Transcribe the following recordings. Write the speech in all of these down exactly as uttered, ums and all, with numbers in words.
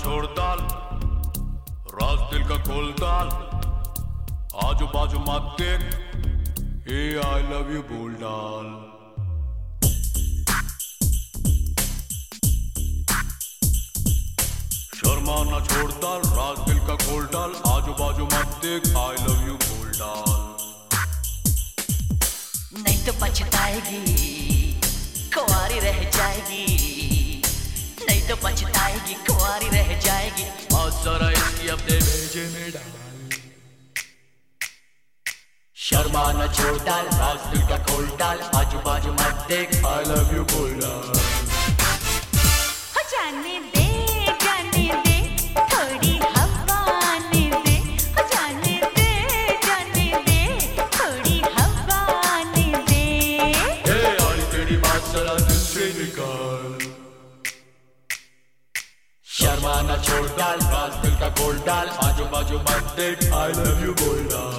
छोड़ डाल, राज दिल का खोल डाल, आजू बाजू मत देख, हे आई लव यू बोल डाल। शर्मा ना छोड़ डाल, राज दिल का खोल डाल, आजू बाजू मत देख, आई लव यू बोल डाल। नहीं तो पछताएगी, कुंवारी रह जाएगी, नहीं तो पछताएगी, कुंवारी रह जाएगी। और जरा इसकी अपने भेजे में डाल। शर्मा न छोड़ डाल, राज दिल का खोल डाल, आजू बाजू मत देख, आई लव यू बोल डाल। जाने दे जाने दे थोड़ी हवा आने दे, जाने दे जाने दे थोड़ी हवा आने दे। हे आई तेरी बात जरा दिल से निकाल। शर्मा न छोड़ डाल, राज दिल का खोल डाल, आजू बाजू मत देख, आई लव यू बोल डाल।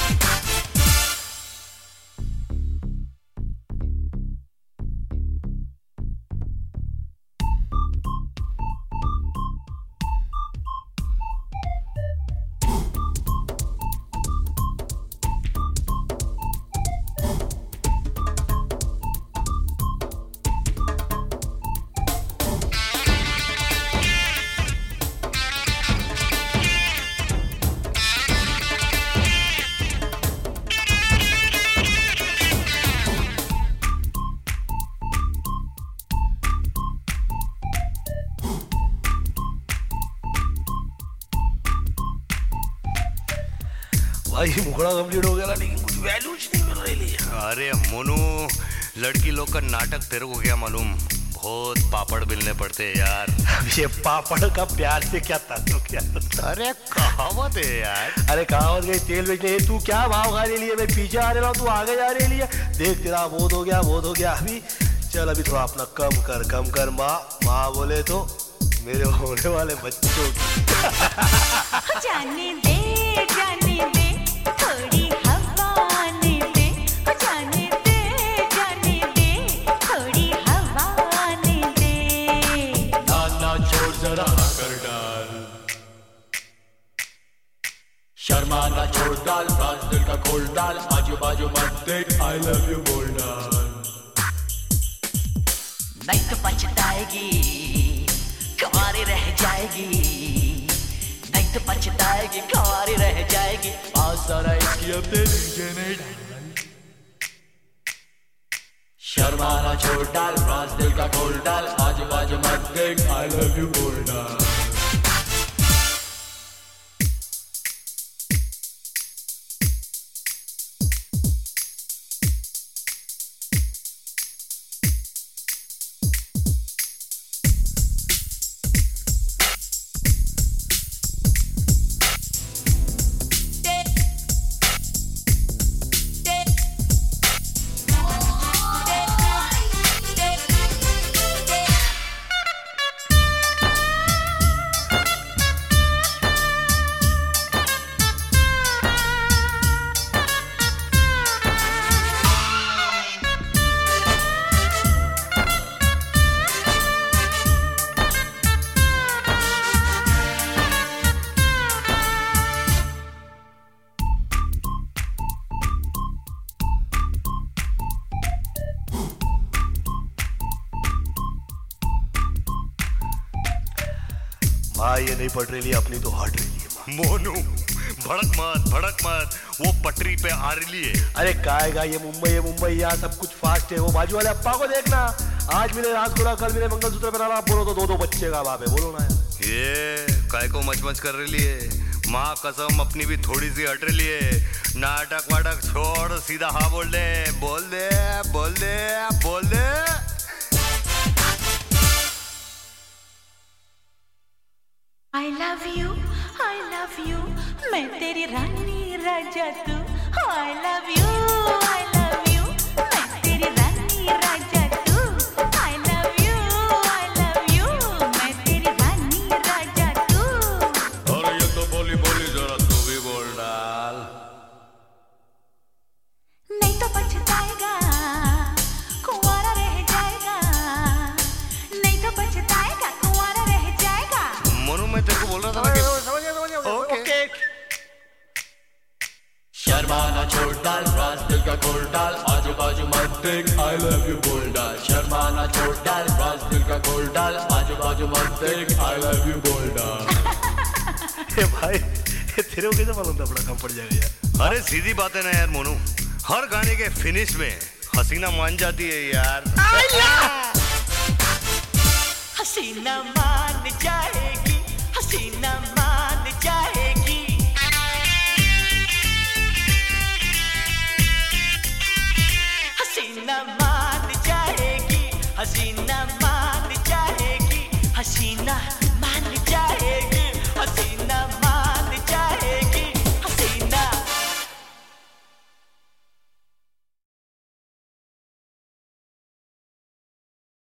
भाई मुखड़ा कंप्लीट हो गया ना, लेकिन कुछ वैल्यू नहीं मिल रही है। अरे मोनू, लड़की लोग का नाटक तेरे को क्या मालूम, बहुत पापड़ बेलने पड़ते हैं यार। अब ये पापड़ का प्यार से क्या ताल्लुक यार? अरे कहावत है यार। अरे कहावत गई तेल बेचने, तू क्या भाव खा रही है? मैं पीछे आ रहा हूँ, तू आगे जा रही है। देख तेरा बहुत हो गया, बहुत हो गया। अभी चल, अभी थोड़ा अपना कम कर, कम कर। माँ माँ बोले तो मेरे होने वाले बच्चों की। जाने दे जाने दे थोड़ी हवा आने दे, जाने दे जाने दे थोड़ी हवा आने दे। ना ना छोड़ जरा कर डाल। शर्मा न छोड़ डाल, राज दिल का खोल डाल, आजू बाजू मत देख, आई लव यू बोल डाल। नहीं तो पछताएगी, कुंवारी रह जाएगी, नहीं तो पछताएगी, कुंवारी रह जाएगी। और जरा इसकी अपने भेजे में डाल। शर्मा न छोड़ डाल, राज दिल का खोल डाल, आजू बाजू मत देख, आई लव यू बोल डाल। भाई ये नहीं पट रही, अपनी तो हट रही है। मोनू भड़क मत, भड़क मत, वो पटरी पे आ रही है। अरे काएगा, ये मुंबई है, मुंबई यहाँ सब कुछ फास्ट है। वो बाजू वाले अप्पा को देखना, आज मिले राजगुड़ा, कल मिले मंगलसूत्र पहना, बोलो तो दो दो बच्चे का बाप है। बोलो ना यार, ये काय को मचमच कर रही है। माँ कसम अपनी भी थोड़ी सी हट रही है। नाटक वाटक छोड़, सीधा हाँ बोल दे, बोल दे, बोल दे, बोल दे। I love you, I love you, मैं तेरी रानी राजा तू। I love you, I love you, मैं तेरी रानी राजा तू। I love you, I love you, मैं तेरी रानी राजा तू। अरे ये तो बोली बोली, जरा तू भी बोल डाल। नहीं तो पछताएगा, कुंवारा रह जाएगा, नहीं तो पछताएगा, कुंवारा रह जाएगा। मोनू मैं तेरे को बोल रहा था ना कि समझ गया समझ गया ओके शर्माना छोड़ डाल, राज दिल का खोल डाल, आजू बाजू मत देख, I love you बोल डाल। शर्माना छोड़ डाल, राज दिल का खोल डाल, आजू बाजू मत देख, I love you बोल डाल। ए भाई ये तेरे को कैसे मालूम था अपना काम पड़ जाएगा यार? अरे सीधी बात है ना यार मोनू, हर गाने के फिनिश में हसीना मान जाती है यार। हसीना मान जाएगी, हसीना मान जाएगी।